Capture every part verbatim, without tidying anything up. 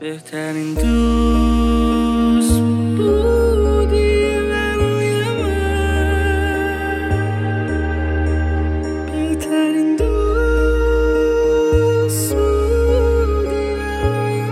بهترین دوست بودی برای من، بهترین دوست بودی برای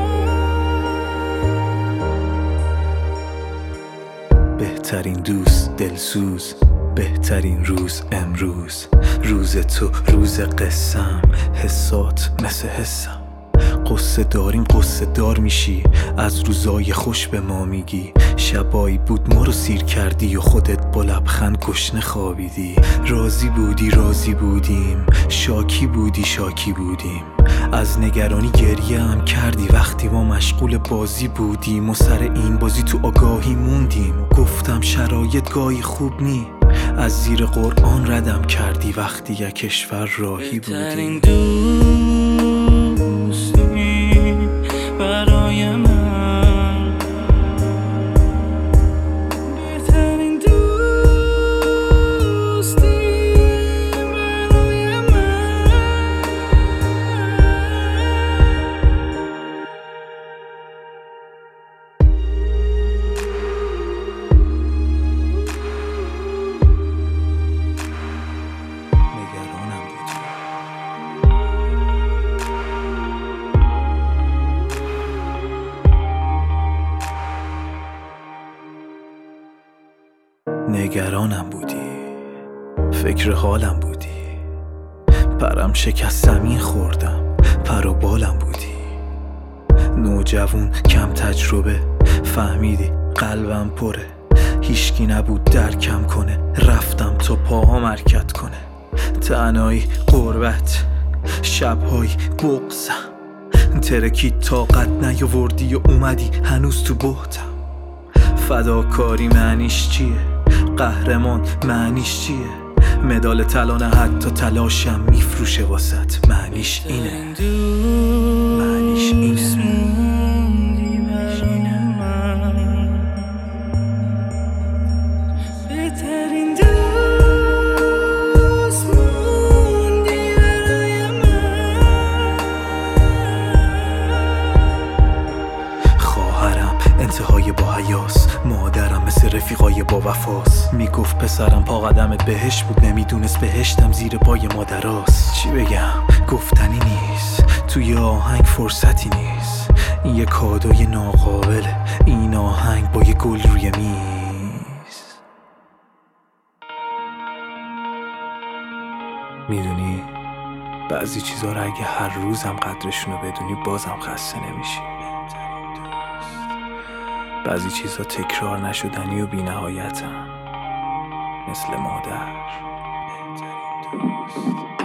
من. بهترین دوست دلسوز، بهترین روز امروز، روز تو روز قسم، حسات مثل حسم. قصه داریم قصه دار میشی، از روزای خوش به ما میگی. شبایی بود ما رو سیر کردی و خودت با لبخند گشنه خوابیدی. راضی بودی راضی بودیم، شاکی بودی شاکی بودیم. از نگرانی گریه هم کردی وقتی ما مشغول بازی بودیم و سر این بازی تو آگاهی موندیم. گفتم شرایط گاهی خوب نی، از زیر قرآن ردم کردی وقتی یک کشور راهی بودیم. برای من بهترین دوستی برای من. نگرانم بودی، نگرانم بودی، فکر حالم بودی. پرم شکست زمین خوردم، پر و بالم بودی. نوجوون کم تجربه، فهمیدی قلبم پره. هیچکی نبود درکم کنه، رفتم تا پاهام حرکت کنه. تنهایی غربت، شبهای بغضم، ترکید طاقت نیاوردی و اومدی هنوز تو بهتم. فداکاری معنیش چیه؟ قهرمان معنیش چیه؟ مدال طلا نه حتی تلاشم میفروشه واسط. معنیش اینه، معنیش اینه. بهترین دوست موندی برای من. خواهرم انتهای با حیاس، مادرم مثل رفیقای با وفاس. میگفت پسرم پا قدمت بهشت بود، نمیدونست بهشتم زیر پای مادراست. چی بگم؟ گفتنی نیست، توی آهنگ فرصتی نیست. این یه کادوی ناقابله، این آهنگ با یه گل روی میز. میدونی بعضی چیزا رو اگه هر روزم قدرشونو بدونی بازم خسته نمیشی. بعضی چیزا تکرار نشدنی و بی نهایتن، مثل مادر. بهترین دوست.